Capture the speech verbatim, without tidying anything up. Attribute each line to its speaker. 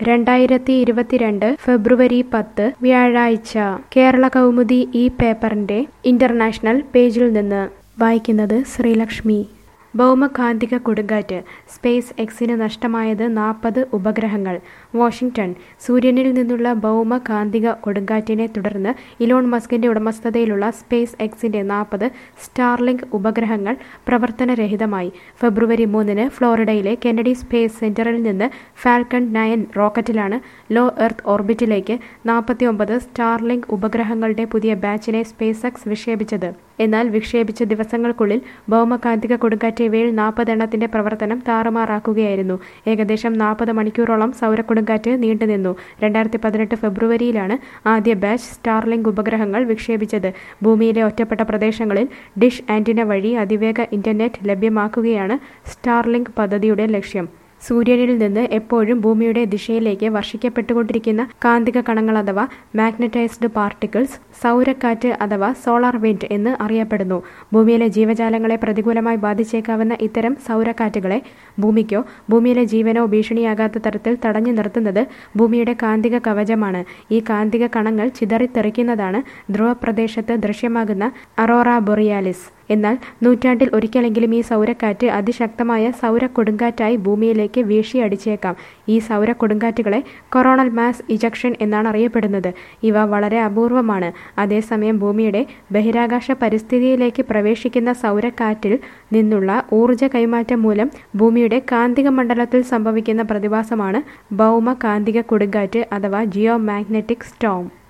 Speaker 1: രണ്ടായിരത്തി ഇരുപത്തിരണ്ട് ഫെബ്രുവരി പത്ത് വ്യാഴാഴ്ച കേരള കൗമുദി ഈ പേപ്പറിന്റെ ഇന്റർനാഷണൽ പേജിൽ നിന്ന് വായിക്കുന്നത് ശ്രീലക്ഷ്മി. ഭൗമകാന്തിക കൊടുങ്കാറ്റ്, സ്പേസ് എക്സിന് നഷ്ടമായത് നാൽപ്പത് ഉപഗ്രഹങ്ങൾ. വാഷിംഗ്ടൺ. സൂര്യനിൽ നിന്നുള്ള ഭൗമകാന്തിക കൊടുങ്കാറ്റിനെ തുടർന്ന് ഇലോൺ മസ്കിന്റെ ഉടമസ്ഥതയിലുള്ള സ്പേസ് എക്സിന്റെ നാൽപ്പത് സ്റ്റാർലിങ്ക് ഉപഗ്രഹങ്ങൾ പ്രവർത്തനരഹിതമായി. ഫെബ്രുവരി മൂന്നിന് ഫ്ലോറിഡയിലെ കെന്നഡി സ്പേസ് സെന്ററിൽ നിന്ന് ഫാൽക്കൺ നയൻ റോക്കറ്റിലാണ് ലോ എർത്ത് ഓർബിറ്റിലേക്ക് നാൽപ്പത്തിയൊമ്പത് സ്റ്റാർലിങ്ക് ഉപഗ്രഹങ്ങളുടെ പുതിയ ബാച്ചിനെ സ്പേസ് എക്സ് വിക്ഷേപിച്ചത്. എന്നാൽ വിക്ഷേപിച്ച ദിവസങ്ങൾക്കുള്ളിൽ ഭൗമകാന്തിക കൊടുങ്കാറ്റ് ഇവയിൽ നാൽപ്പതെണ്ണത്തിന്റെ പ്രവർത്തനം താറുമാറാക്കുകയായിരുന്നു. ഏകദേശം നാൽപ്പത് മണിക്കൂറോളം സൗരക്കൊടുങ്കാറ്റ് നീണ്ടുനിന്നു. രണ്ടായിരത്തി പതിനെട്ട് ഫെബ്രുവരിയിലാണ് ആദ്യ ബാച്ച് സ്റ്റാർലിങ്ക് ഉപഗ്രഹങ്ങൾ വിക്ഷേപിച്ചത്. ഭൂമിയിലെ ഒറ്റപ്പെട്ട പ്രദേശങ്ങളിൽ ഡിഷ് ആന്റിന വഴി അതിവേഗ ഇന്റർനെറ്റ് ലഭ്യമാക്കുകയാണ് സ്റ്റാർലിങ്ക് പദ്ധതിയുടെ ലക്ഷ്യം. സൂര്യനിൽ നിന്ന് എപ്പോഴും ഭൂമിയുടെ ദിശയിലേക്ക് വർഷിക്കപ്പെട്ടുകൊണ്ടിരിക്കുന്ന കാന്തിക കണങ്ങൾ അഥവാ മാഗ്നറ്റൈസ്ഡ് പാർട്ടിക്കിൾസ് സൗരക്കാറ്റ് അഥവാ സോളാർ വിൻഡ് എന്ന് അറിയപ്പെടുന്നു. ഭൂമിയിലെ ജീവജാലങ്ങളെ പ്രതികൂലമായി ബാധിച്ചേക്കാവുന്ന ഇത്തരം സൗരക്കാറ്റുകളെ ഭൂമിക്കോ ഭൂമിയിലെ ജീവനോ ഭീഷണിയാകാത്ത തരത്തിൽ തടഞ്ഞു നിർത്തുന്നത് ഭൂമിയുടെ കാന്തിക കവചമാണ്. ഈ കാന്തിക കണങ്ങൾ ചിതറിത്തെറിക്കുന്നതാണ് ധ്രുവപ്രദേശത്ത് ദൃശ്യമാകുന്ന അറോറ ബൊറിയാലിസ്. എന്നാൽ നൂറ്റാണ്ടിൽ ഒരിക്കലെങ്കിലും ഈ സൗരക്കാറ്റ് അതിശക്തമായ സൗരക്കൊടുങ്കാറ്റായി ഭൂമിയിലേക്ക് വീശിയടിച്ചേക്കാം. ഈ സൗരക്കൊടുങ്കാറ്റുകളെ കൊറോണൽ മാസ് ഇജക്ഷൻ എന്നാണ് അറിയപ്പെടുന്നത്. ഇവ വളരെ അപൂർവമാണ്. അതേസമയം ഭൂമിയുടെ ബഹിരാകാശ പരിസ്ഥിതിയിലേക്ക് പ്രവേശിക്കുന്ന സൗരക്കാറ്റിൽ നിന്നുള്ള ഊർജ കൈമാറ്റം മൂലം ഭൂമിയുടെ കാന്തിക മണ്ഡലത്തിൽ സംഭവിക്കുന്ന പ്രതിഭാസമാണ് ഭൗമകാന്തിക കൊടുങ്കാറ്റ് അഥവാ ജിയോ മാഗ്നറ്റിക് സ്റ്റോം.